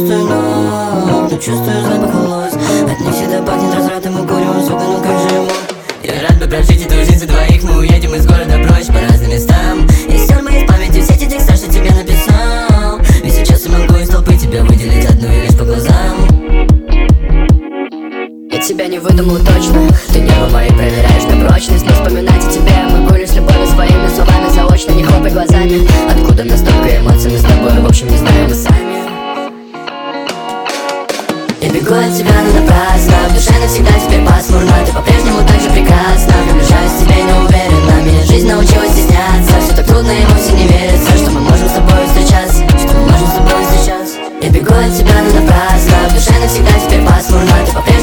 чувствую, но чувствую запах волос. От них всегда пахнет развратом и курю, сука, ну как же ему? Я рад бы прожить эту жизнь за двоих. Мы уедем из города прочь по разным местам. Я стер моей памяти все те текста, что тебе написал. И сейчас я могу из толпы тебя выделить одну и лишь по глазам. Я тебя не выдумал точно, ты небо мои проверяешь на прочность. Но вспоминать о тебе я могу лишь любовью своими словами заочно. Не хлопай глазами, откуда настолько эмоций мы с тобой, в общем, не знаем мы сами. Я бегу от тебя, но напрасно. В душе навсегда теперь пасмурно. Ты по-прежнему так же прекрасна. Приближаюсь к тебе неуверенно. Меня жизнь научилась стесняться. Все так трудно и вовсе не верится, что мы можем с тобой встречаться. Что мы можем с тобой встречаться. Я бегу от тебя, но напрасно. В душе навсегда теперь пасмурно. Ты по-прежнему